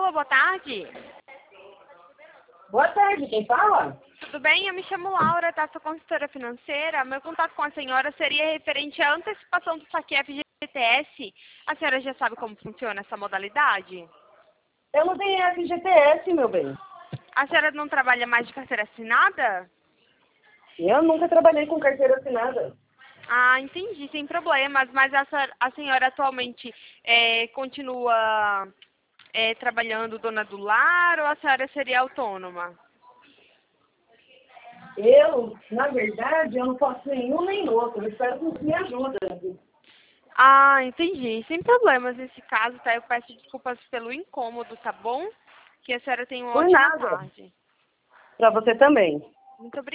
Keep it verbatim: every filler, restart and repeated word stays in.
Alô, boa tarde. Boa tarde, quem fala? Tudo bem? Eu me chamo Laura, tá? Sou consultora financeira. Meu contato com a senhora seria referente à antecipação do saque F G T S. A senhora já sabe como funciona essa modalidade? Eu não tenho F G T S, meu bem. A senhora não trabalha mais de carteira assinada? Eu nunca trabalhei com carteira assinada. Ah, entendi, sem problemas. Mas a, senhora- a senhora atualmente é, continua é, trabalhando dona do lar ou a senhora seria autônoma? Eu, na verdade, eu não posso nenhum nem outro. Eu espero que você me ajude. Ah, entendi. Sem problemas nesse caso, tá? Eu peço desculpas pelo incômodo, tá bom? Que a senhora tenha uma Por ótima nada. tarde. Pra você também. Muito obrigada.